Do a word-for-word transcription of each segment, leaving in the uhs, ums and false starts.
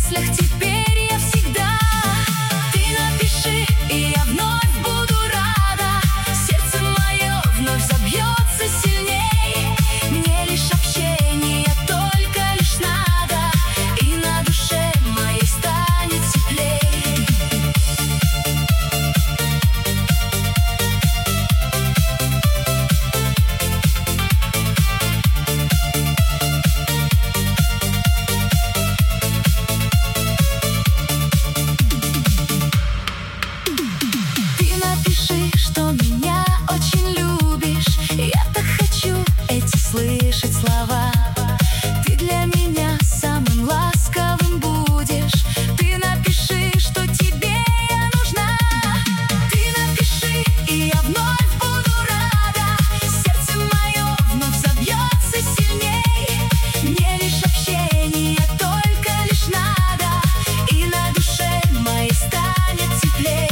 мыслях теперь я всегда. Ты напиши, и я вновь буду рада. Сердце мое вновь забьется сильней. Мне лишь общение только лишь надо, и на душе моей станет теплей. Ты напиши, что меня очень любишь. Я так хочу эти слышать слова. Ты для меня самым ласковым будешь. Ты напиши, что тебе я нужна. Ты напиши, и я вновь буду рада. Сердце мое вновь забьется сильней. Мне лишь общение только лишь надо, и на душе моей станет теплей.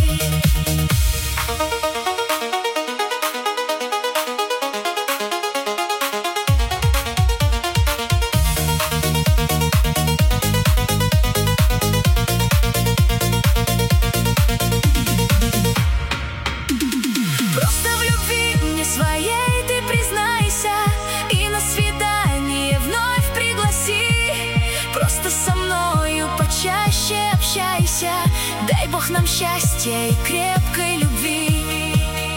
Просто в любви мне своей ты признайся, и на свидание вновь пригласи. Просто со мною почаще общайся. Дай Бог нам счастья и крепкой любви.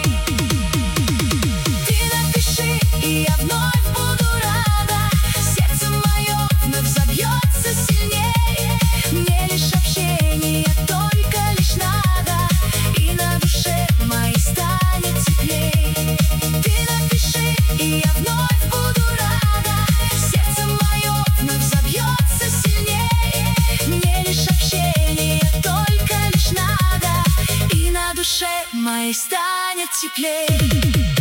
Ты напиши, и я вновь буду рада. Сердце мое вновь забьется сильней. Мне лишь общение только лишь надо, и на душе моей станет теплей. Ты напиши, и я вновь буду рада. Сердце мое вновь забьется сильней. Мне лишь общение только лишь надо, и на душе моей станет теплей.